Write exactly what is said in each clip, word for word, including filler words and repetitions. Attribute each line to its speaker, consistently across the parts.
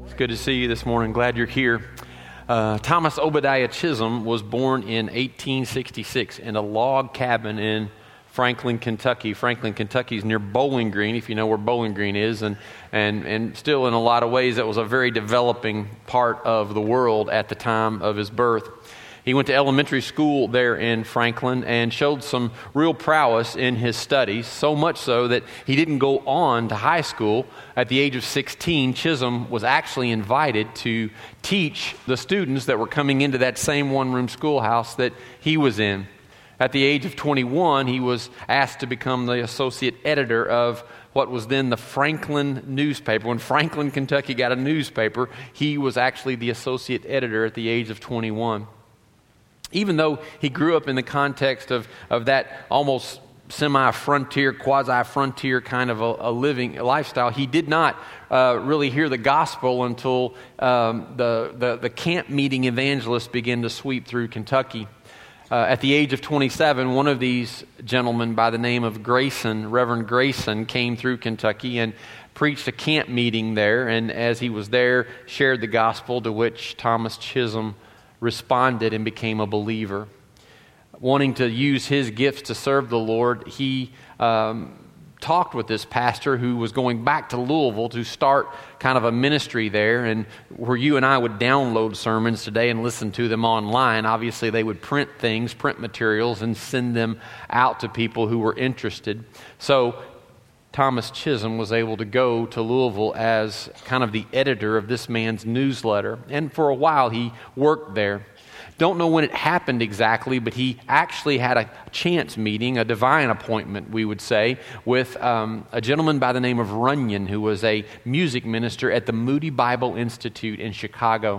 Speaker 1: It's good to see you this morning. Glad you're here. Uh, Thomas Obadiah Chisholm was born in eighteen sixty-six in a log cabin in Franklin, Kentucky. Franklin, Kentucky is near Bowling Green, if you know where Bowling Green is, and, and, and still in a lot of ways that was a very developing part of the world at the time of his birth. He went to elementary school there in Franklin and showed some real prowess in his studies, so much so that he didn't go on to high school. At the age of sixteen, Chisholm was actually invited to teach the students that were coming into that same one-room schoolhouse that he was in. At the age of twenty-one, he was asked to become the associate editor of what was then the Franklin newspaper. When Franklin, Kentucky got a newspaper, he was actually the associate editor at the age of twenty-one. Even though he grew up in the context of, of that almost semi-frontier, quasi-frontier kind of a, a living a lifestyle, he did not uh, really hear the gospel until um, the, the, the camp meeting evangelists began to sweep through Kentucky. Uh, at the age of twenty-seven, one of these gentlemen by the name of Grayson, Reverend Grayson, came through Kentucky and preached a camp meeting there, and as he was there, shared the gospel, to which Thomas Chisholm responded and became a believer. Wanting to use his gifts to serve the Lord, he um, talked with this pastor who was going back to Louisville to start kind of a ministry there, and where you and I would download sermons today and listen to them online. Obviously, they would print things, print materials, and send them out to people who were interested. So Thomas Chisholm was able to go to Louisville as kind of the editor of this man's newsletter. And for a while, he worked there. Don't know when it happened exactly, but he actually had a chance meeting, a divine appointment, we would say, with um, a gentleman by the name of Runyon, who was a music minister at the Moody Bible Institute in Chicago.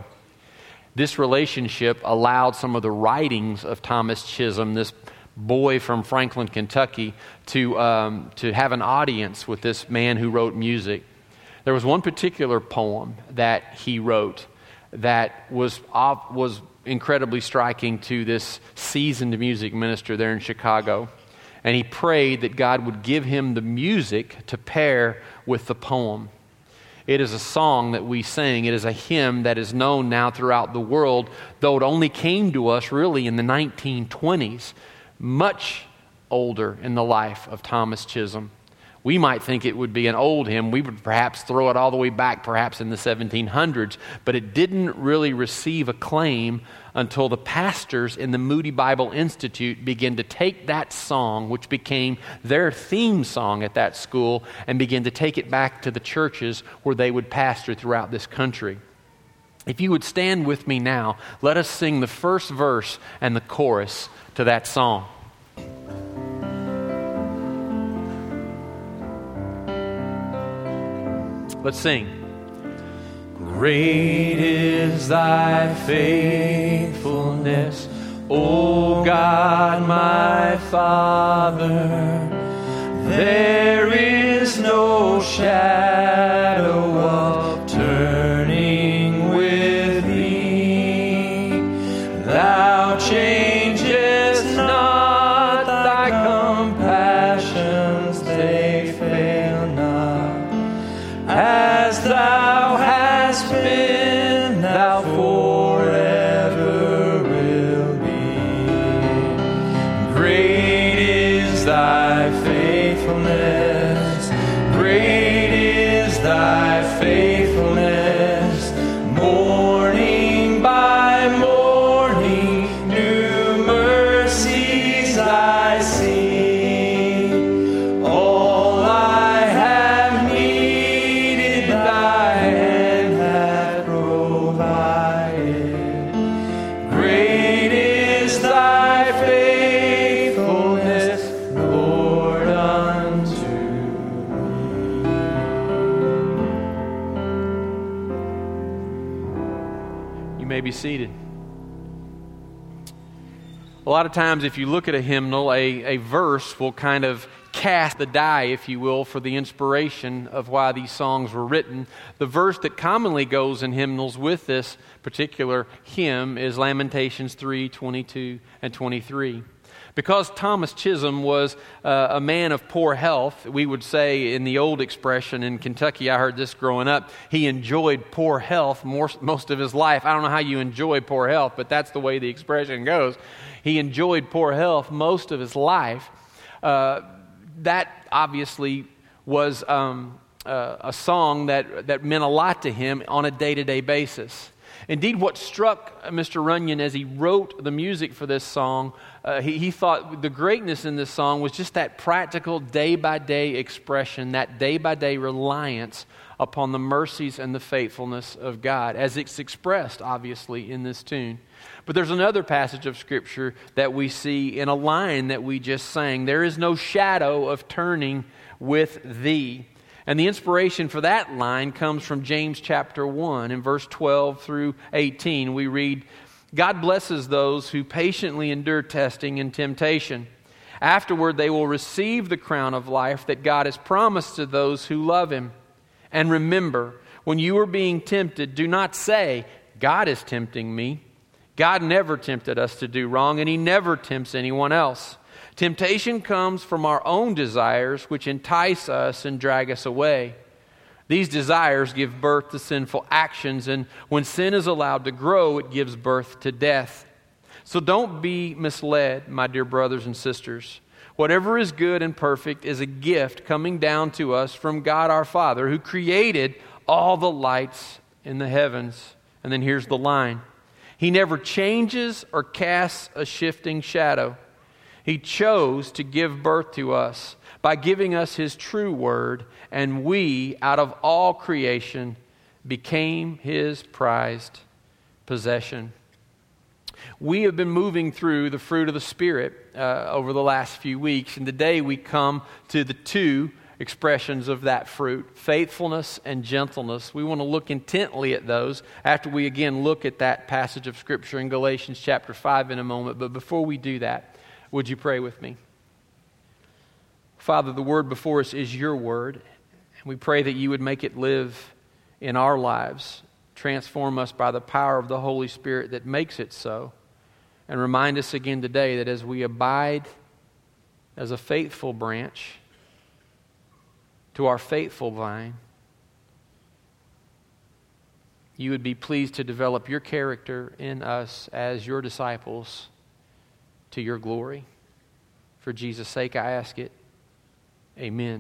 Speaker 1: This relationship allowed some of the writings of Thomas Chisholm, this boy from Franklin, Kentucky, to um, to have an audience with this man who wrote music. There was one particular poem that he wrote that was uh, was incredibly striking to this seasoned music minister there in Chicago. And he prayed that God would give him the music to pair with the poem. It is a song that we sing. It is a hymn that is known now throughout the world, though it only came to us really in the nineteen twenties. Much older in the life of Thomas Chisholm. We might think it would be an old hymn. We would perhaps throw it all the way back, perhaps in the seventeen hundreds, but it didn't really receive acclaim until the pastors in the Moody Bible Institute began to take that song, which became their theme song at that school, and begin to take it back to the churches where they would pastor throughout this country. If you would stand with me now, let us sing the first verse and the chorus to that song. Let's sing. Great is thy faithfulness, O God my Father. There is no shadow of turning with thee. Thou changest not, thy compassions, they fail not. As thou hast been, thou forever will be. Great is thy faithfulness, great is thy faithfulness. Morning by morning, new mercies I see. All I have needed, thy hand hath provided. Great is thy faithfulness, Lord, unto me. You may be seated. A lot of times if you look at a hymnal, a, a verse will kind of cast the die, if you will, for the inspiration of why these songs were written. The verse that commonly goes in hymnals with this particular hymn is Lamentations three, twenty-two and twenty-three. Because Thomas Chisholm was uh, a man of poor health, we would say in the old expression in Kentucky, I heard this growing up, he enjoyed poor health more, most of his life. I don't know how you enjoy poor health, but that's the way the expression goes. He enjoyed poor health most of his life. Uh, that obviously was um, uh, a song that, that meant a lot to him on a day-to-day basis. Indeed, what struck Mister Runyon as he wrote the music for this song, uh, he, he thought the greatness in this song was just that practical day-by-day expression, that day-by-day reliance upon the mercies and the faithfulness of God, as it's expressed, obviously, in this tune. But there's another passage of Scripture that we see in a line that we just sang, "There is no shadow of turning with thee." And the inspiration for that line comes from James chapter one. In verse twelve through eighteen, we read, "God blesses those who patiently endure testing and temptation. Afterward, they will receive the crown of life that God has promised to those who love Him. And remember, when you are being tempted, do not say, 'God is tempting me.' God never tempted us to do wrong, and He never tempts anyone else. Temptation comes from our own desires, which entice us and drag us away. These desires give birth to sinful actions, and when sin is allowed to grow, it gives birth to death. So don't be misled, my dear brothers and sisters. Whatever is good and perfect is a gift coming down to us from God our Father, who created all the lights in the heavens." And then here's the line. "He never changes or casts a shifting shadow. He chose to give birth to us by giving us His true word, and we, out of all creation, became His prized possession." We have been moving through the fruit of the Spirit uh, over the last few weeks, and today we come to the two expressions of that fruit, faithfulness and gentleness. We want to look intently at those after we again look at that passage of Scripture in Galatians chapter five in a moment. But before we do that, would you pray with me? Father, the word before us is your word, and we pray that you would make it live in our lives, transform us by the power of the Holy Spirit that makes it so, and remind us again today that as we abide as a faithful branch to our faithful vine, you would be pleased to develop your character in us as your disciples to your glory. For Jesus' sake, I ask it. Amen.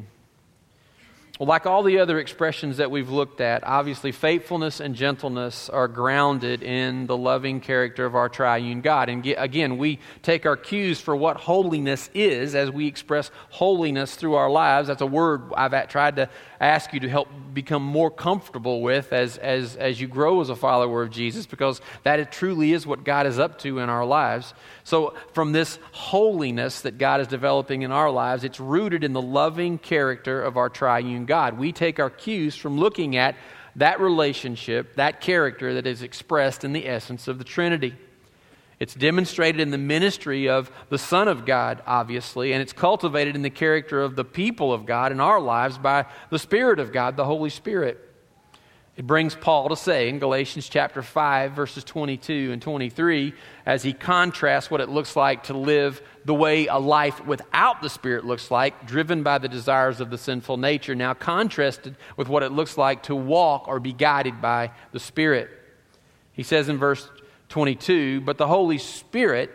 Speaker 1: Well, like all the other expressions that we've looked at, obviously faithfulness and gentleness are grounded in the loving character of our triune God. And again, we take our cues for what holiness is as we express holiness through our lives. That's a word I've tried to ask you to help become more comfortable with as, as, as you grow as a follower of Jesus, because that it truly is what God is up to in our lives. So from this holiness that God is developing in our lives, it's rooted in the loving character of our triune God. We take our cues from looking at that relationship, that character that is expressed in the essence of the Trinity. It's demonstrated in the ministry of the Son of God, obviously, and it's cultivated in the character of the people of God in our lives by the Spirit of God, the Holy Spirit. It brings Paul to say in Galatians chapter five, verses twenty-two and twenty-three, as he contrasts what it looks like to live the way a life without the Spirit looks like, driven by the desires of the sinful nature, now contrasted with what it looks like to walk or be guided by the Spirit. He says in verse twenty-two, "But the Holy Spirit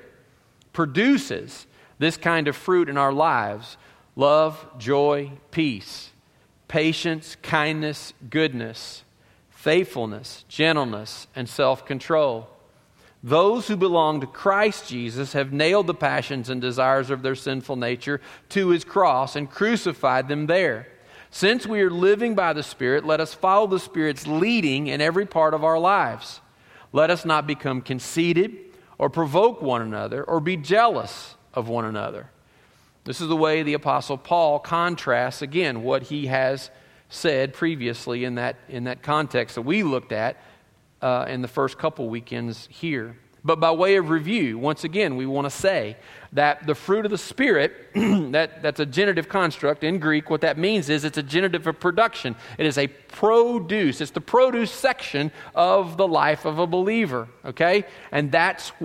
Speaker 1: produces this kind of fruit in our lives: love, joy, peace, patience, kindness, goodness, faithfulness, gentleness, and self-control. Those who belong to Christ Jesus have nailed the passions and desires of their sinful nature to His cross and crucified them there. Since we are living by the Spirit, let us follow the Spirit's leading in every part of our lives. Let us not become conceited or provoke one another or be jealous of one another." This is the way the Apostle Paul contrasts, again, what he has said previously in that, in that context that we looked at uh, in the first couple weekends here. But by way of review, once again, we want to say that the fruit of the Spirit, that, that's a genitive construct in Greek. What that means is it's a genitive of production. It is a produce. It's the produce section of the life of a believer, okay? And that's what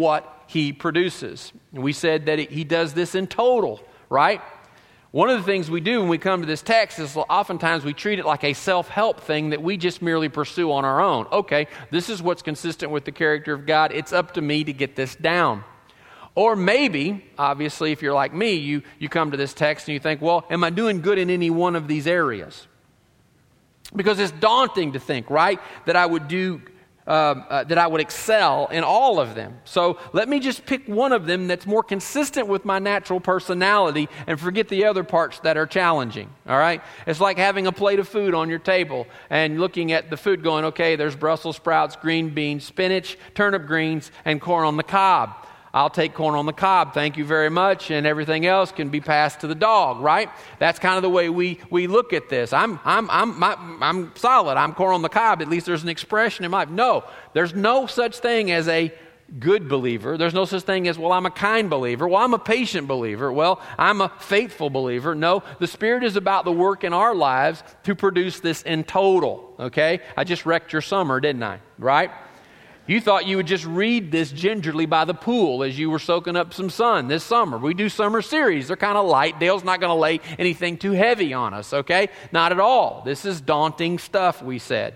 Speaker 1: he produces. And we said that he does this in total, right? One of the things we do when we come to this text is oftentimes we treat it like a self-help thing that we just merely pursue on our own. Okay, this is what's consistent with the character of God. It's up to me to get this down. Or maybe, obviously, if you're like me, you, you come to this text and you think, well, am I doing good in any one of these areas? Because it's daunting to think, right, that I would do, uh, uh, that I would excel in all of them. So let me just pick one of them that's more consistent with my natural personality and forget the other parts that are challenging, all right? It's like having a plate of food on your table and looking at the food going, okay, there's Brussels sprouts, green beans, spinach, turnip greens, and corn on the cob. I'll take corn on the cob, thank you very much, and everything else can be passed to the dog, right? That's kind of the way we, we look at this. I'm I'm I'm my, I'm solid. I'm corn on the cob. At least there's an expression in my life. No, there's no such thing as a good believer. There's no such thing as, well, I'm a kind believer. Well, I'm a patient believer. Well, I'm a faithful believer. No, the Spirit is about the work in our lives to produce this in total, okay? I just wrecked your summer, didn't I? Right? You thought you would just read this gingerly by the pool as you were soaking up some sun this summer. We do summer series. They're kind of light. Dale's not going to lay anything too heavy on us, okay? Not at all. This is daunting stuff, we said.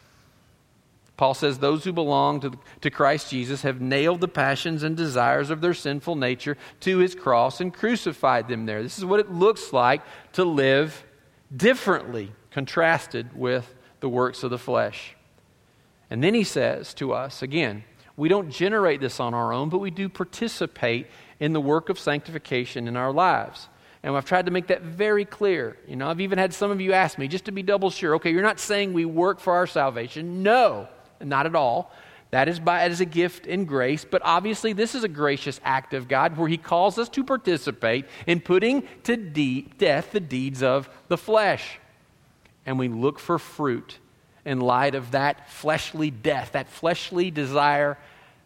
Speaker 1: Paul says, those who belong to, to Christ Jesus have nailed the passions and desires of their sinful nature to his cross and crucified them there. This is what it looks like to live differently, contrasted with the works of the flesh. And then he says to us, again, we don't generate this on our own, but we do participate in the work of sanctification in our lives. And I've tried to make that very clear. You know, I've even had some of you ask me, just to be double sure, okay, you're not saying we work for our salvation. No, not at all. That is by as a gift and grace. But obviously, this is a gracious act of God where he calls us to participate in putting to de- death the deeds of the flesh. And we look for fruit in light of that fleshly death, that fleshly desire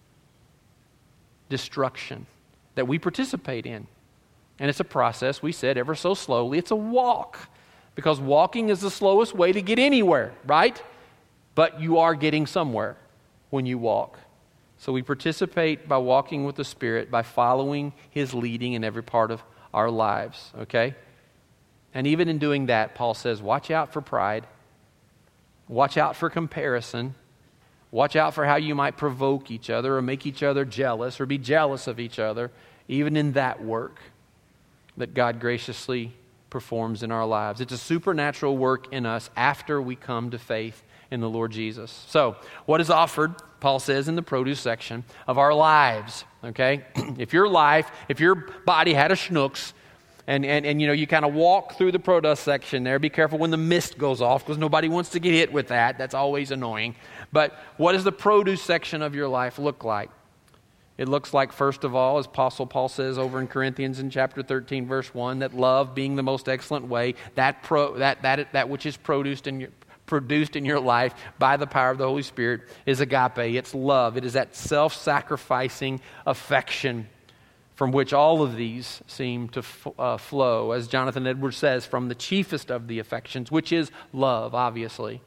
Speaker 1: destruction that we participate in. And it's a process, we said, ever so slowly. It's a walk, because walking is the slowest way to get anywhere, right? But you are getting somewhere when you walk. So we participate by walking with the Spirit, by following his leading in every part of our lives, okay? And even in doing that, Paul says, watch out for pride. Watch out for comparison. Watch out for how you might provoke each other or make each other jealous or be jealous of each other, even in that work that God graciously performs in our lives. It's a supernatural work in us after we come to faith in the Lord Jesus. So, what is offered, Paul says in the produce section, of our lives, okay? If your life, if your body had a schnooks, And, and, and, you know, you kind of walk through the produce section there. Be careful when the mist goes off, because nobody wants to get hit with that. That's always annoying. But what does the produce section of your life look like? It looks like, first of all, as Apostle Paul says over in Corinthians in chapter thirteen, verse one, that love being the most excellent way, that pro, that that that which is produced in your produced in your life by the power of the Holy Spirit is agape. It's love. It is that self-sacrificing affection from which all of these seem to f- uh, flow, as Jonathan Edwards says, from the chiefest of the affections, which is love, obviously.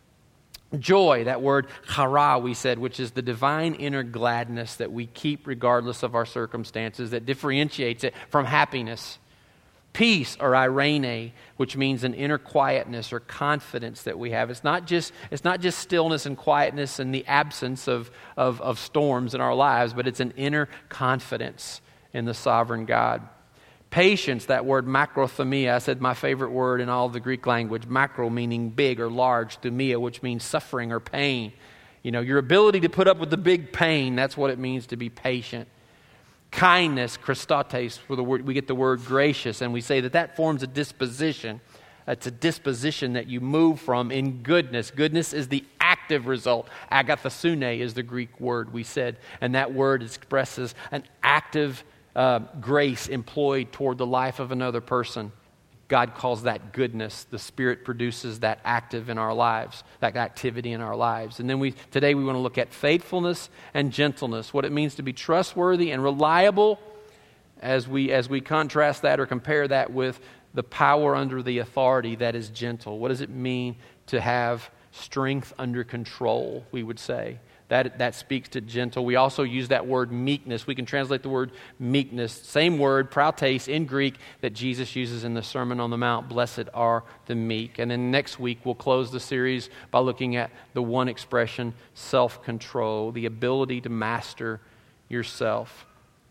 Speaker 1: Joy, that word chara, we said, which is the divine inner gladness that we keep regardless of our circumstances, that differentiates it from happiness. Peace, or irene, which means an inner quietness or confidence that we have. It's not just it's not just stillness and quietness and the absence of, of, of storms in our lives, but it's an inner confidence in the sovereign God. Patience, that word macrothumia, I said my favorite word in all of the Greek language. Macro meaning big or large, thumia, which means suffering or pain. You know, your ability to put up with the big pain, that's what it means to be patient. Kindness, Christotes, for the word, we get the word gracious, and we say that that forms a disposition. It's a disposition that you move from in goodness. Goodness is the active result. Agathosune is the Greek word we said, and that word expresses an active uh, grace employed toward the life of another person. God calls that goodness. The Spirit produces that active in our lives, that activity in our lives. And then we today we want to look at faithfulness and gentleness, what it means to be trustworthy and reliable as we as we contrast that or compare that with the power under the authority that is gentle. What does it mean to have strength under control, we would say? That, that speaks to gentle. We also use that word meekness. We can translate the word meekness. Same word, prautes, in Greek, that Jesus uses in the Sermon on the Mount. Blessed are the meek. And then next week, we'll close the series by looking at the one expression, self-control, the ability to master yourself.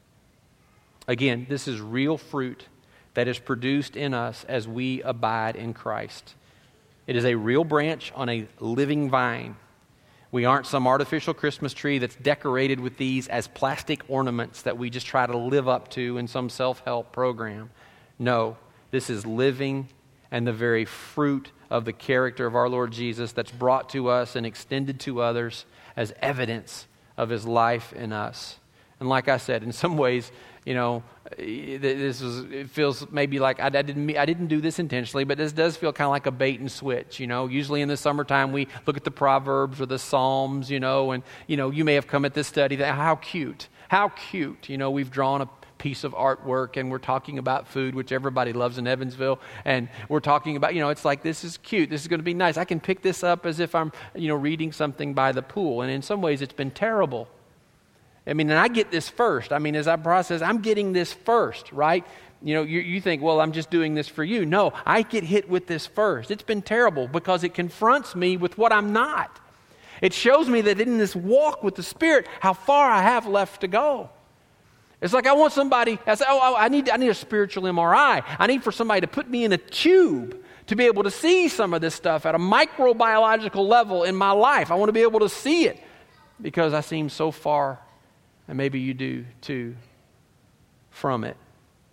Speaker 1: Again, this is real fruit that is produced in us as we abide in Christ. It is a real branch on a living vine. We aren't some artificial Christmas tree that's decorated with these as plastic ornaments that we just try to live up to in some self-help program. No, this is living and the very fruit of the character of our Lord Jesus that's brought to us and extended to others as evidence of His life in us. And like I said, in some ways, you know, this is, it feels maybe like I, I didn't I didn't do this intentionally, but this does feel kind of like a bait and switch. You know, usually in the summertime we look at the Proverbs or the Psalms, you know, and you know you may have come at this study that how cute, how cute. You know, we've drawn a piece of artwork and we're talking about food, which everybody loves in Evansville, and we're talking about, you know, it's like this is cute. This is going to be nice. I can pick this up as if I'm, you know, reading something by the pool, and in some ways it's been terrible. I mean, and I get this first. I mean, as I process, I'm getting this first, right? You know, you, you think, well, I'm just doing this for you. No, I get hit with this first. It's been terrible because it confronts me with what I'm not. It shows me that in this walk with the Spirit, how far I have left to go. It's like I want somebody, I say, oh, I need, I need a spiritual M R I. I need for somebody to put me in a tube to be able to see some of this stuff at a microbiological level in my life. I want to be able to see it because I seem so far, and maybe you do too, from it.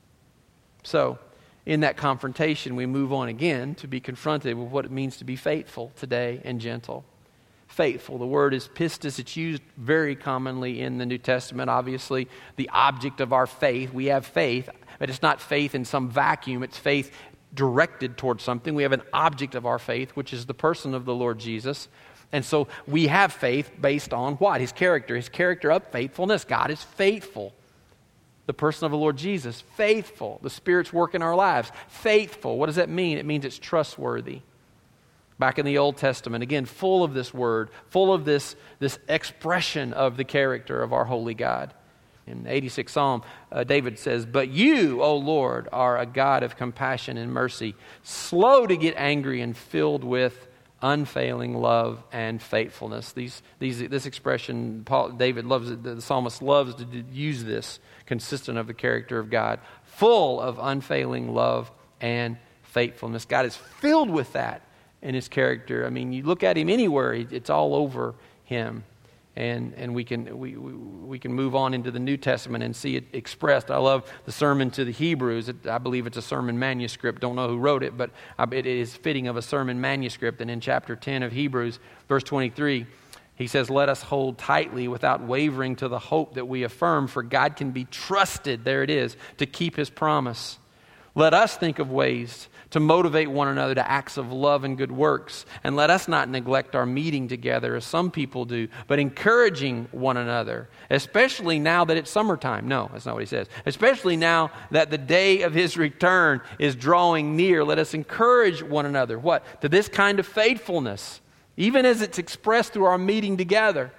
Speaker 1: So, in that confrontation, we move on again to be confronted with what it means to be faithful today and gentle. Faithful, the word is pistis. It's used very commonly in the New Testament. Obviously, the object of our faith. We have faith, but it's not faith in some vacuum. It's faith directed towards something. We have an object of our faith, which is the person of the Lord Jesus. And so we have faith based on what? His character. His character of faithfulness. God is faithful. The person of the Lord Jesus, faithful. The Spirit's work in our lives, faithful. What does that mean? It means it's trustworthy. Back in the Old Testament, again, full of this word, full of this, this expression of the character of our holy God. In the eighty-sixth Psalm, uh, David says, "But you, O Lord, are a God of compassion and mercy, slow to get angry and filled with unfailing love and faithfulness." These, these, this expression, Paul, David loves it. The psalmist loves to use this, consistent of the character of God, full of unfailing love and faithfulness. God is filled with that in His character. I mean, you look at Him anywhere; it's all over Him. And and we can we, we we can move on into the New Testament and see it expressed. I love the sermon to the Hebrews. It, I believe it's a sermon manuscript. Don't know who wrote it, but it is fitting of a sermon manuscript. And in chapter ten of Hebrews, verse twenty-three, he says, "Let us hold tightly without wavering to the hope that we affirm, for God can be trusted," there it is, "to keep His promise. Let us think of ways to motivate one another to acts of love and good works. And let us not neglect our meeting together as some people do, but encouraging one another, especially now that it's summertime." No, that's not what he says. "Especially now that the day of His return is drawing near. Let us encourage one another." What? To this kind of faithfulness, even as it's expressed through our meeting together.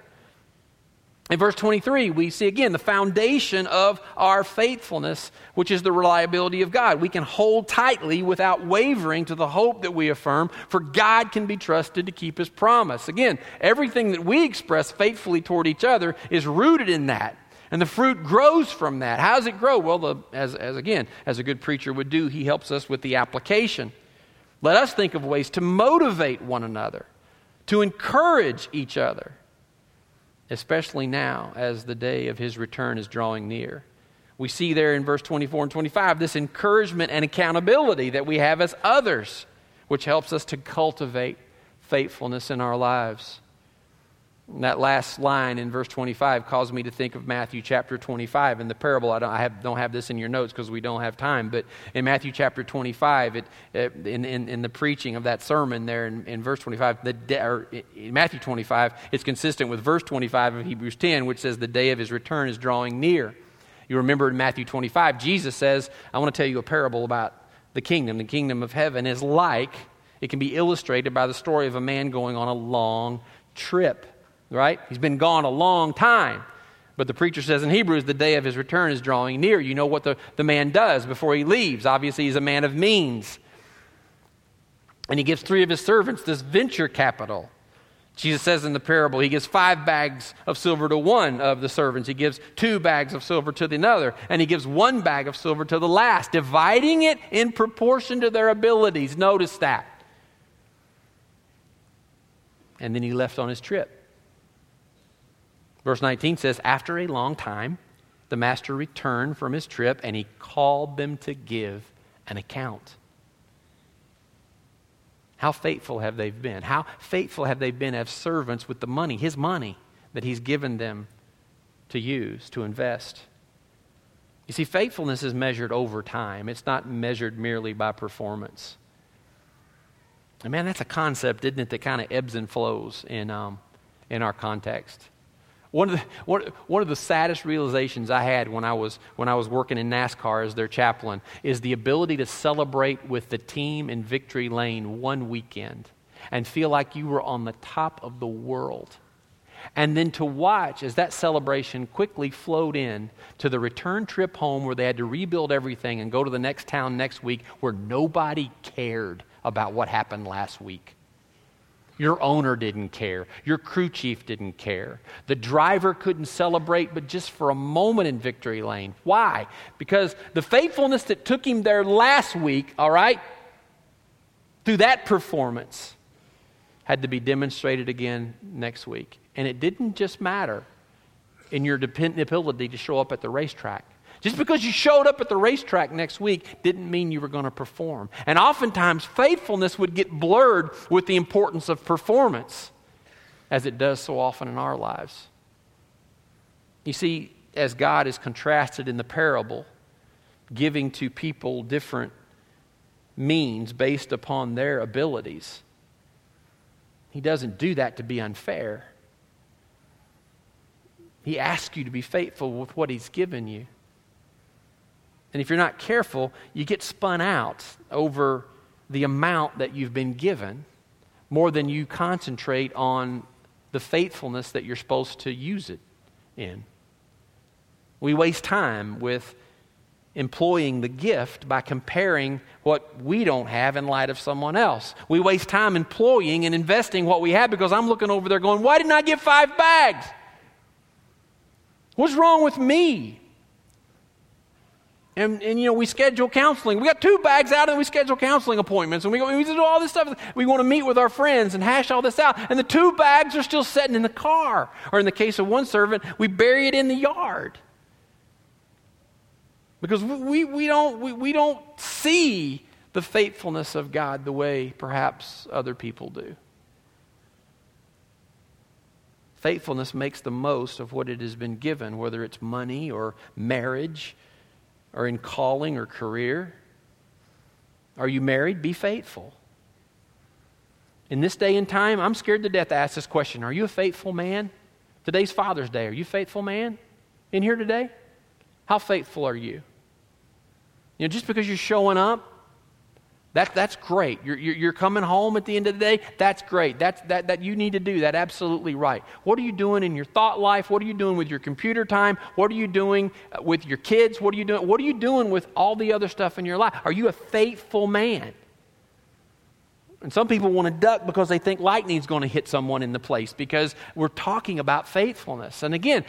Speaker 1: In verse twenty-three, we see again the foundation of our faithfulness, which is the reliability of God. We can hold tightly without wavering to the hope that we affirm, for God can be trusted to keep His promise. Again, everything that we express faithfully toward each other is rooted in that. And the fruit grows from that. How does it grow? Well, the, as, as again, as a good preacher would do, he helps us with the application. Let us think of ways to motivate one another, to encourage each other, especially now as the day of His return is drawing near. We see there in verse twenty-four and twenty-five this encouragement and accountability that we have as others, which helps us to cultivate faithfulness in our lives. And that last line in verse twenty-five caused me to think of Matthew chapter twenty-five. In the parable, I don't, I have, don't have this in your notes because we don't have time, but in Matthew chapter twenty-five, it, it, in, in, in the preaching of that sermon there in, in verse twenty-five, the de- or in Matthew twenty-five, it's consistent with verse twenty-five of Hebrews ten, which says the day of His return is drawing near. You remember in Matthew twenty-five, Jesus says, I want to tell you a parable about the kingdom. The kingdom of heaven is like, it can be illustrated by the story of a man going on a long trip. right? He's been gone a long time. But the preacher says in Hebrews, the day of his return is drawing near. You know what the, the man does before he leaves. Obviously, he's a man of means. And he gives three of his servants this venture capital. Jesus says in the parable, he gives five bags of silver to one of the servants. He gives two bags of silver to the another. And he gives one bag of silver to the last, dividing it in proportion to their abilities. Notice that. And then he left on his trip. Verse nineteen says, after a long time, the master returned from his trip and he called them to give an account. How faithful have they been? How faithful have they been as servants with the money, his money, that he's given them to use, to invest? You see, faithfulness is measured over time. It's not measured merely by performance. And man, that's a concept, isn't it, that kind of ebbs and flows in, um, in our context. One of the one, one of the saddest realizations I had when I was when I was working in NASCAR as their chaplain is the ability to celebrate with the team in victory lane one weekend and feel like you were on the top of the world. And then to watch as that celebration quickly flowed in to the return trip home where they had to rebuild everything and go to the next town next week where nobody cared about what happened last week. Your owner didn't care. Your crew chief didn't care. The driver couldn't celebrate but just for a moment in victory lane. Why? Because the faithfulness that took him there last week, all right, through that performance, had to be demonstrated again next week. And it didn't just matter in your dependability to show up at the racetrack. Just because you showed up at the racetrack next week didn't mean you were going to perform. And oftentimes, faithfulness would get blurred with the importance of performance, as it does so often in our lives. You see, as God is contrasted in the parable, giving to people different means based upon their abilities, He doesn't do that to be unfair. He asks you to be faithful with what He's given you. And if you're not careful, you get spun out over the amount that you've been given more than you concentrate on the faithfulness that you're supposed to use it in. We waste time with employing the gift by comparing what we don't have in light of someone else. We waste time employing and investing what we have because I'm looking over there going, why didn't I get five bags? What's wrong with me? And, and, you know, we schedule counseling. We got two bags out and we schedule counseling appointments. And we, go, we do all this stuff. We want to meet with our friends and hash all this out. And the two bags are still sitting in the car. Or in the case of one servant, we bury it in the yard. Because we, we, don't, we, we don't see the faithfulness of God the way perhaps other people do. Faithfulness makes the most of what it has been given, whether it's money or marriage or in calling or career. Are you married? Be faithful. In this day and time, I'm scared to death to ask this question. Are you a faithful man? Today's Father's Day. Are you a faithful man in here today? How faithful are you? You know, just because you're showing up, that, that's great. You're, you're, you're coming home at the end of the day, that's great. That's, that, that you need to do that, absolutely right. What are you doing in your thought life? What are you doing with your computer time? What are you doing with your kids? What are you doing? What are you doing with all the other stuff in your life? Are you a faithful man? And some people want to duck because they think lightning's going to hit someone in the place because we're talking about faithfulness. And again,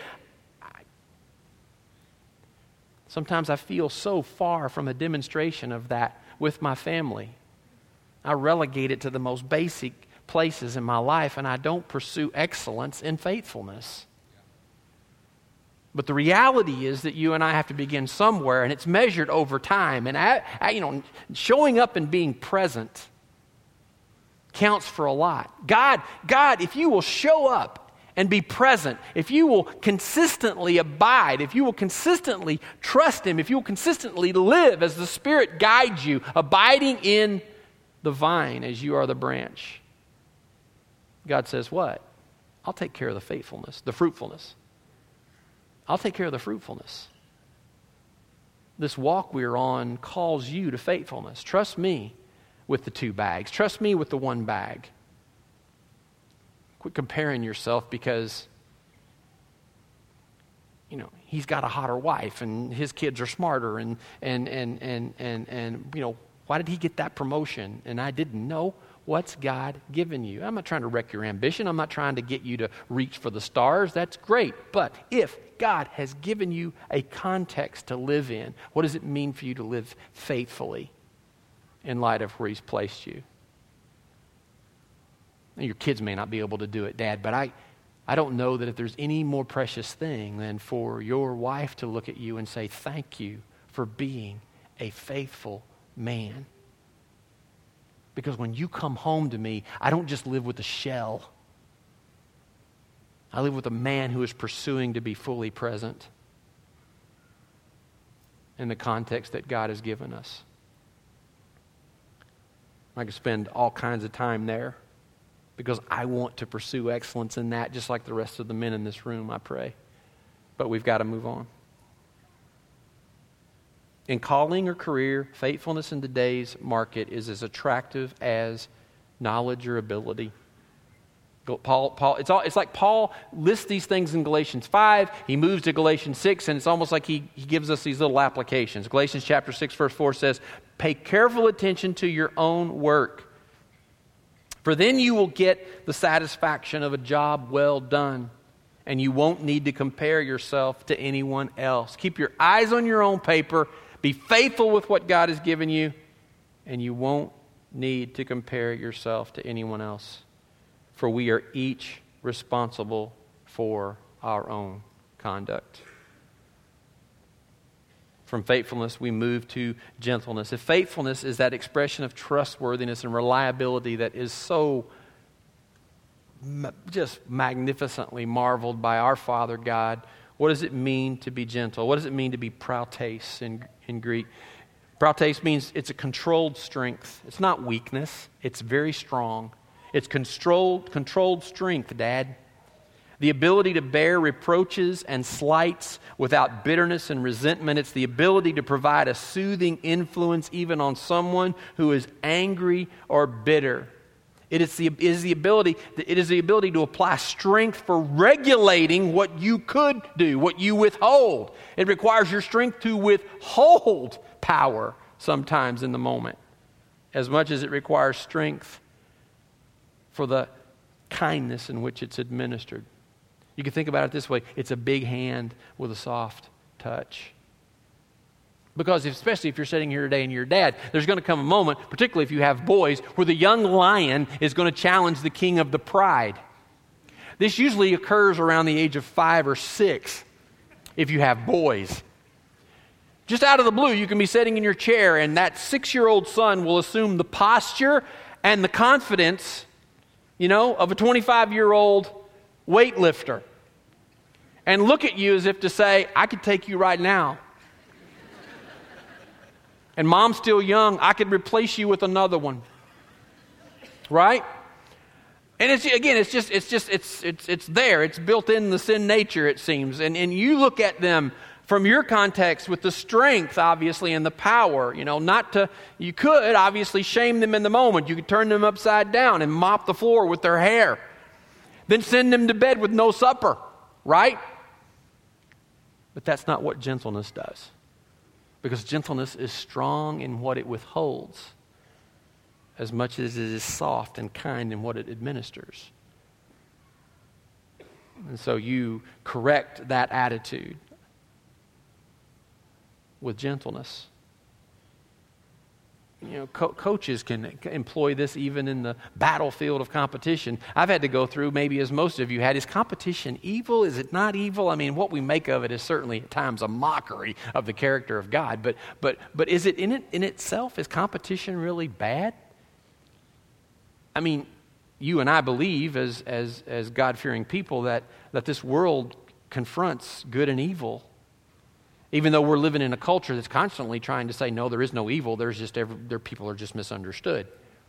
Speaker 1: sometimes I feel so far from a demonstration of that with my family. I relegate it to the most basic places in my life, and I don't pursue excellence in faithfulness. But the reality is that you and I have to begin somewhere, and it's measured over time. And I, I, you know, showing up and being present counts for a lot. God, God, if you will show up and be present, if you will consistently abide, if you will consistently trust Him, if you will consistently live as the Spirit guides you, abiding in the vine as you are the branch, God says what? I'll take care of the faithfulness, the fruitfulness. I'll take care of the fruitfulness. This walk we're on calls you to faithfulness. Trust me with the two bags. Trust me with the one bag. Quit comparing yourself because, you know, he's got a hotter wife and his kids are smarter and, and, and, and, and, and, you know, why did he get that promotion and I didn't know? What's God given you? I'm not trying to wreck your ambition. I'm not trying to get you to reach for the stars. That's great. But if God has given you a context to live in, what does it mean for you to live faithfully in light of where he's placed you? Now, your kids may not be able to do it, Dad, but I, I don't know that if there's any more precious thing than for your wife to look at you and say, thank you for being a faithful man. Because when you come home to me, I don't just live with a shell. I live with a man who is pursuing to be fully present in the context that God has given us. I could spend all kinds of time there because I want to pursue excellence in that just like the rest of the men in this room, I pray. But we've got to move on. In calling or career, faithfulness in today's market is as attractive as knowledge or ability. Paul, Paul, it's all, it's like Paul lists these things in Galatians five. He moves to Galatians six, and it's almost like he, he gives us these little applications. Galatians chapter six, verse four says, "Pay careful attention to your own work, for then you will get the satisfaction of a job well done, and you won't need to compare yourself to anyone else." Keep your eyes on your own paper. Be faithful with what God has given you, and you won't need to compare yourself to anyone else. For we are each responsible for our own conduct. From faithfulness, we move to gentleness. If faithfulness is that expression of trustworthiness and reliability that is so just magnificently marveled by our Father God, what does it mean to be gentle? What does it mean to be prautes in, in Greek? Prautes means it's a controlled strength. It's not weakness. It's very strong. It's controlled, controlled strength, Dad. The ability to bear reproaches and slights without bitterness and resentment. It's the ability to provide a soothing influence even on someone who is angry or bitter. It is the, it is the ability, it is the ability to apply strength for regulating what you could do, what you withhold. It requires your strength to withhold power sometimes in the moment, as much as it requires strength for the kindness in which it's administered. You can think about it this way. It's a big hand with a soft touch. Because if, especially if you're sitting here today and you're a dad, there's going to come a moment, particularly if you have boys, where the young lion is going to challenge the king of the pride. This usually occurs around the age of five or six if you have boys. Just out of the blue, you can be sitting in your chair and that six-year-old son will assume the posture and the confidence, you know, of a twenty-five-year-old weightlifter. And look at you as if to say, I could take you right now. And mom's still young, I could replace you with another one. Right? And it's again, it's just it's just it's it's it's there. It's built in the sin nature, it seems. And and you look at them from your context with the strength, obviously, and the power, you know, not to you could obviously shame them in the moment. You could turn them upside down and mop the floor with their hair. Then send them to bed with no supper, right? But that's not what gentleness does. Because gentleness is strong in what it withholds as much as it is soft and kind in what it administers. And so you correct that attitude with gentleness. You know, co- coaches can employ this even in the battlefield of competition. I've had to go through, maybe as most of you had, is competition evil? Is it not evil? I mean, what we make of it is certainly at times a mockery of the character of God. But but but is it in it in itself? Is competition really bad? I mean, you and I believe as as as God-fearing people that that this world confronts good and evil. Even though we're living in a culture that's constantly trying to say, no, there is no evil, there's just every, there people are just misunderstood.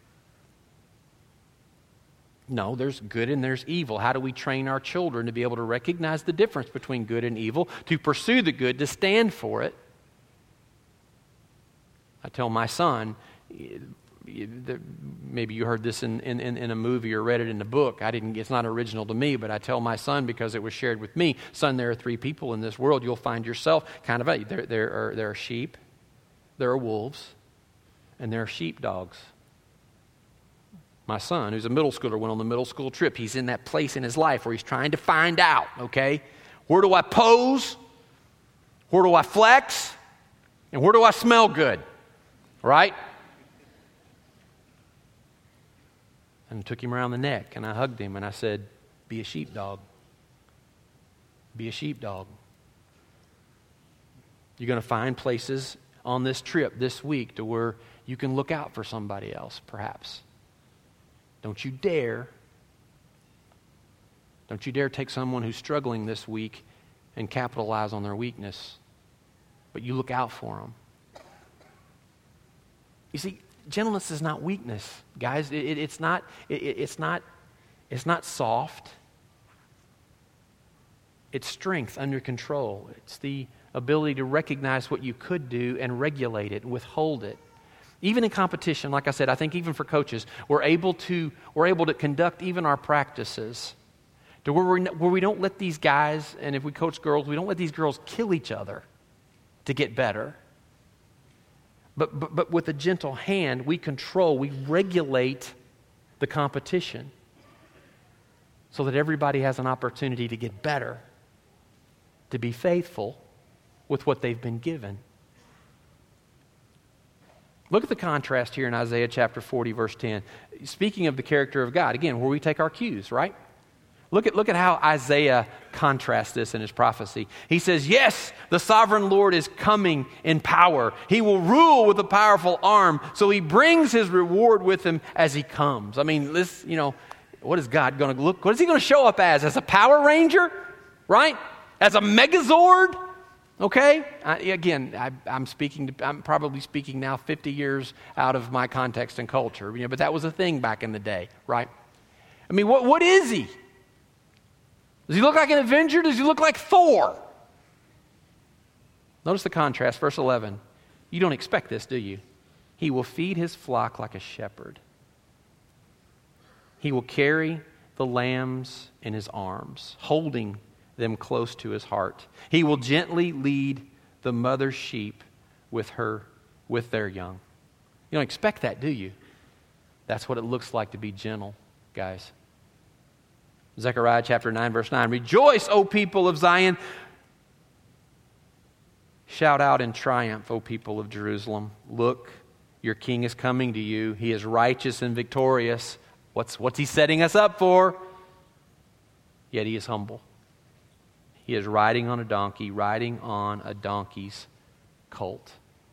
Speaker 1: No, there's good and there's evil. How do we train our children to be able to recognize the difference between good and evil, to pursue the good, to stand for it? I tell my son, maybe you heard this in, in, in a movie or read it in a book. I didn't. It's not original to me, but I tell my son because it was shared with me. Son, there are three people in this world. You'll find yourself kind of a, there, there, are, there are sheep, there are wolves, and there are sheepdogs. My son, who's a middle schooler, went on the middle school trip. He's in that place in his life where he's trying to find out, okay, where do I pose? Where do I flex? And where do I smell good? Right? And I took him around the neck and I hugged him and I said, be a sheepdog. Be a sheepdog. You're going to find places on this trip this week to where you can look out for somebody else, perhaps. Don't you dare, don't you dare take someone who's struggling this week and capitalize on their weakness. But you look out for them. You see, gentleness is not weakness, guys. It, it, it's not. It, it's not. It's not soft. It's strength under control. It's the ability to recognize what you could do and regulate it and withhold it. Even in competition, like I said, I think even for coaches, we're able to we're able to conduct even our practices to where we where we don't let these guys, and if we coach girls, we don't let these girls kill each other to get better. But, but, but with a gentle hand, we control, we regulate the competition so that everybody has an opportunity to get better, to be faithful with what they've been given. Look at the contrast here in Isaiah chapter forty, verse ten. Speaking of the character of God, again, where we take our cues, right? Look at, look at how Isaiah contrasts this in his prophecy. He says, yes, the sovereign Lord is coming in power. He will rule with a powerful arm, so he brings his reward with him as he comes. I mean, this, you know, what is God going to look? What is he going to show up as? As a Power Ranger? Right? As a Megazord? Okay? I, again, I, I'm speaking. To, I'm probably speaking now fifty years out of my context and culture. You know, but that was a thing back in the day, right? I mean, what what is he? Does he look like an Avenger? Does he look like Thor? Notice the contrast, verse eleven. You don't expect this, do you? He will feed his flock like a shepherd. He will carry the lambs in his arms, holding them close to his heart. He will gently lead the mother sheep with her, with their young. You don't expect that, do you? That's what it looks like to be gentle, guys. Zechariah chapter nine, verse nine. Rejoice, O people of Zion. Shout out in triumph, O people of Jerusalem. Look, your king is coming to you. He is righteous and victorious. What's, what's he setting us up for? Yet he is humble. He is riding on a donkey, riding on a donkey's colt.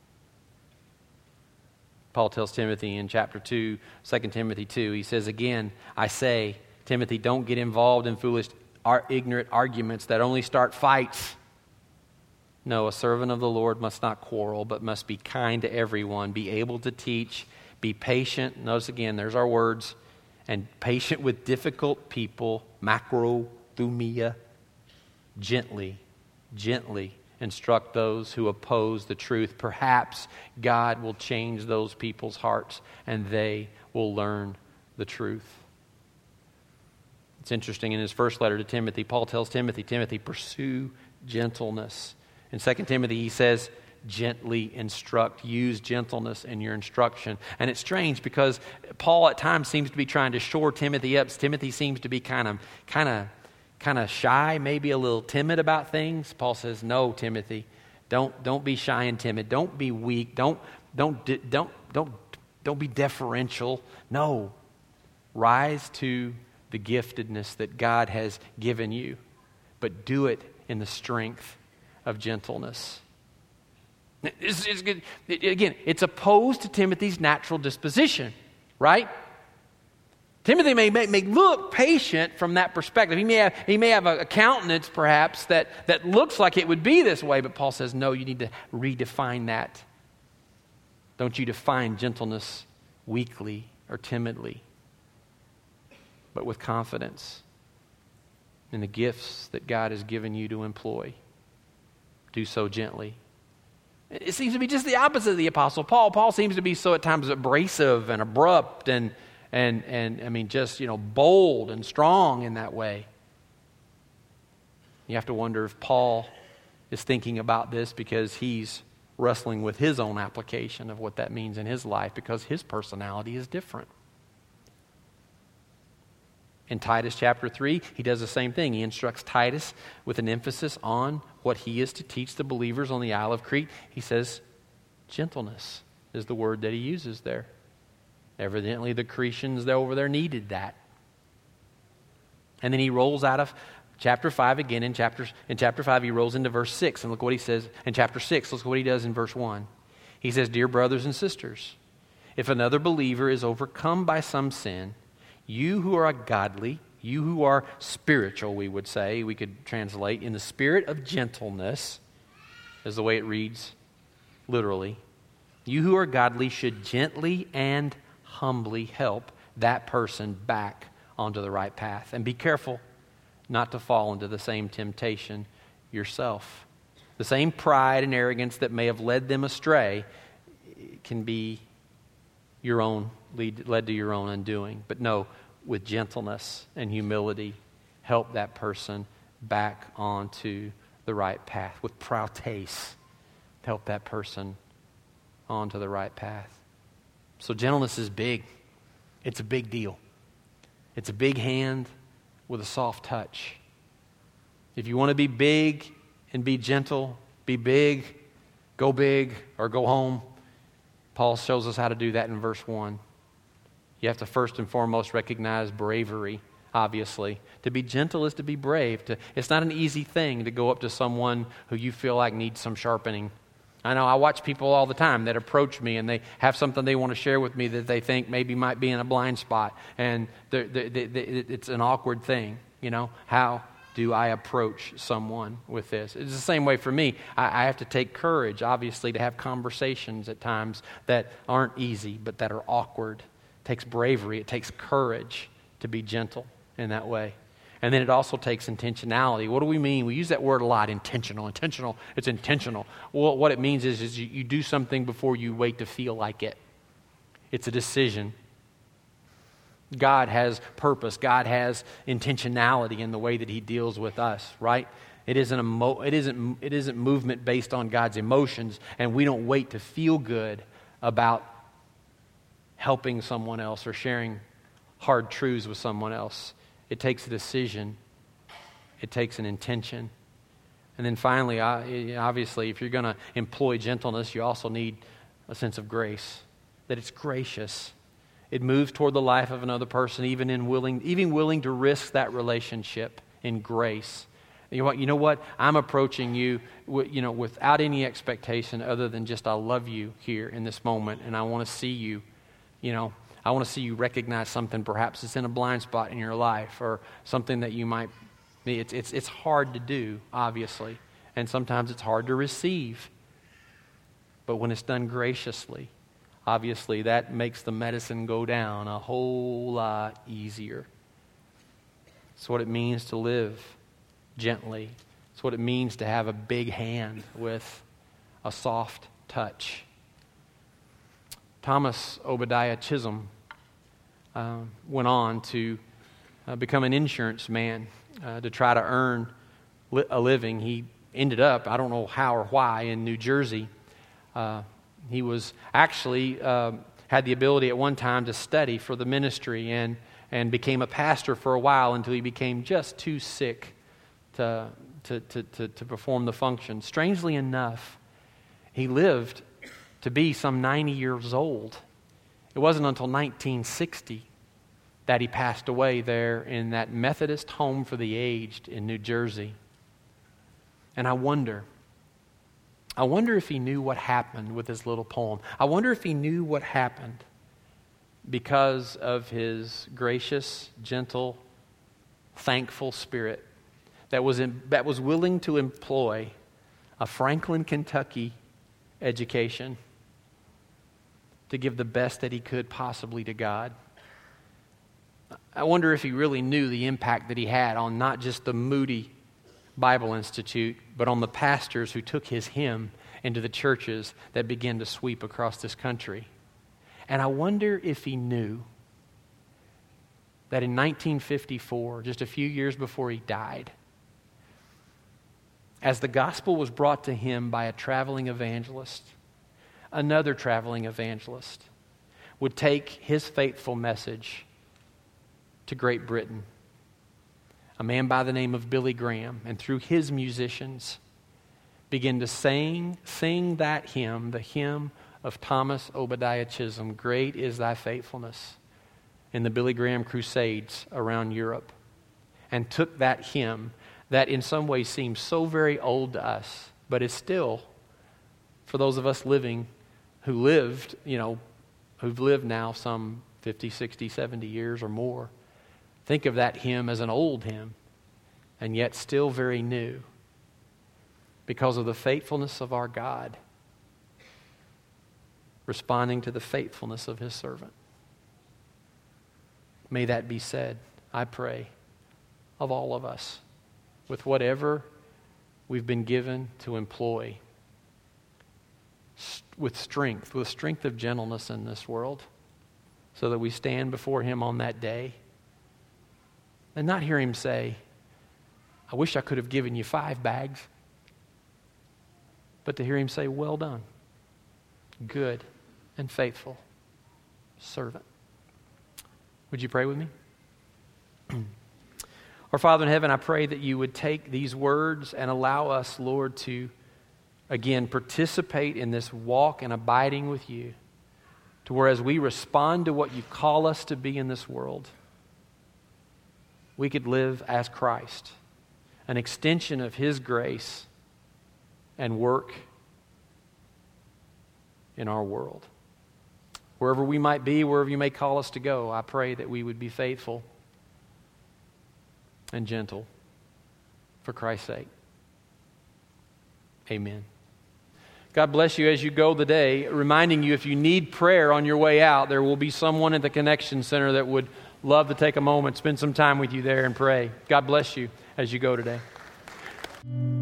Speaker 1: Paul tells Timothy in chapter two, Second Timothy two, he says again, I say, Timothy, don't get involved in foolish, ignorant arguments that only start fights. No, a servant of the Lord must not quarrel, but must be kind to everyone, be able to teach, be patient. Notice again, there's our words. And patient with difficult people, macrothumia, gently, gently instruct those who oppose the truth. Perhaps God will change those people's hearts and they will learn the truth. It's interesting, in his first letter to Timothy, Paul tells Timothy, Timothy, pursue gentleness. In Second Timothy, he says, gently instruct. Use gentleness in your instruction. And it's strange because Paul at times seems to be trying to shore Timothy up. Timothy seems to be kind of, kind of, kind of shy, maybe a little timid about things. Paul says, no, Timothy, don't, don't be shy and timid. Don't be weak. Don't, don't, don't, don't, don't be deferential. No, rise to the giftedness that God has given you, but do it in the strength of gentleness. It's, it's good. It, again, it's opposed to Timothy's natural disposition, right? Timothy may, may, may look patient from that perspective. He may have, he may have a, a countenance, perhaps, that, that looks like it would be this way, but Paul says, no, you need to redefine that. Don't you define gentleness weakly or timidly, but with confidence in the gifts that God has given you to employ. Do so gently. It seems to be just the opposite of the Apostle Paul. Paul seems to be so at times abrasive and abrupt and, and, and I mean, just, you know, bold and strong in that way. You have to wonder if Paul is thinking about this because he's wrestling with his own application of what that means in his life, because his personality is different. In Titus chapter three, he does the same thing. He instructs Titus with an emphasis on what he is to teach the believers on the Isle of Crete. He says, gentleness is the word that he uses there. Evidently, the Cretians over there needed that. And then he rolls out of chapter five again. In chapter, in chapter five, he rolls into verse six. And look what he says in chapter six. Look what he does in verse one. He says, dear brothers and sisters, if another believer is overcome by some sin, you who are godly, you who are spiritual, we would say, we could translate, in the spirit of gentleness, is the way it reads literally. You who are godly should gently and humbly help that person back onto the right path. And be careful not to fall into the same temptation yourself. The same pride and arrogance that may have led them astray can be your own, lead, led to your own undoing. But no, with gentleness and humility, help that person back onto the right path. With proutes, help that person onto the right path. So gentleness is big. It's a big deal. It's a big hand with a soft touch. If you want to be big and be gentle, be big, go big, or go home. Paul shows us how to do that in verse one. You have to first and foremost recognize bravery, obviously. To be gentle is to be brave. To, it's not an easy thing to go up to someone who you feel like needs some sharpening. I know I watch people all the time that approach me and they have something they want to share with me that they think maybe might be in a blind spot. And they're, they're, they, they, it's an awkward thing, you know. How do I approach someone with this? It's the same way for me. I, I have to take courage, obviously, to have conversations at times that aren't easy but that are awkward. It takes bravery. It takes courage to be gentle in that way. And then it also takes intentionality. What do we mean? We use that word a lot, intentional. Intentional. It's intentional. Well, what it means is, is you, you do something before you wait to feel like it. It's a decision. God has purpose. God has intentionality in the way that He deals with us, right? It isn't a mo- it isn't it isn't movement based on God's emotions, and we don't wait to feel good about helping someone else or sharing hard truths with someone else. It takes a decision. It takes an intention. And then finally, obviously, if you're going to employ gentleness, you also need a sense of grace, that it's gracious. It moves toward the life of another person, even in willing, even willing to risk that relationship in grace. You know what? You know what? I'm approaching you, you know, without any expectation other than just I love you here in this moment, and I want to see you, you know. I want to see you recognize something perhaps that's in a blind spot in your life, or something that you might, it's, it's, it's hard to do, obviously, and sometimes it's hard to receive. But when it's done graciously, obviously that makes the medicine go down a whole lot easier. It's what it means to live gently. It's what it means to have a big hand with a soft touch. Thomas Obadiah Chisholm uh, went on to uh, become an insurance man uh, to try to earn li- a living. He ended up, I don't know how or why, in New Jersey. Uh, he was actually uh, had the ability at one time to study for the ministry and, and became a pastor for a while until he became just too sick to, to, to, to, to perform the function. Strangely enough, he lived to be some ninety years old. It wasn't until nineteen sixty that he passed away there in that Methodist home for the aged in New Jersey. And I wonder, I wonder if he knew what happened with his little poem. I wonder if he knew what happened because of his gracious, gentle, thankful spirit that was in, that was willing to employ a Franklin, Kentucky education to give the best that he could possibly to God. I wonder if he really knew the impact that he had on not just the Moody Bible Institute, but on the pastors who took his hymn into the churches that began to sweep across this country. And I wonder if he knew that in nineteen fifty-four, just a few years before he died, as the gospel was brought to him by a traveling evangelist, another traveling evangelist would take his faithful message to Great Britain. A man by the name of Billy Graham, and through his musicians, begin to sing, sing that hymn, the hymn of Thomas Obadiah Chisholm, "Great is thy faithfulness," in the Billy Graham crusades around Europe, and took that hymn that in some ways seems so very old to us, but is still, for those of us living, who lived, you know, who've lived now some fifty, sixty, seventy years or more, think of that hymn as an old hymn, and yet still very new, because of the faithfulness of our God, responding to the faithfulness of His servant. May that be said, I pray, of all of us, with whatever we've been given to employ, with strength, with strength of gentleness in this world, so that we stand before Him on that day and not hear Him say, I wish I could have given you five bags, but to hear Him say, well done, good and faithful servant. Would you pray with me? Our Father in heaven, I pray that you would take these words and allow us, Lord, to again participate in this walk and abiding with you, to where as we respond to what you call us to be in this world, we could live as Christ, an extension of His grace and work in our world. Wherever we might be, wherever you may call us to go, I pray that we would be faithful and gentle for Christ's sake. Amen. God bless you as you go today, reminding you if you need prayer on your way out, there will be someone at the Connection Center that would love to take a moment, spend some time with you there and pray. God bless you as you go today.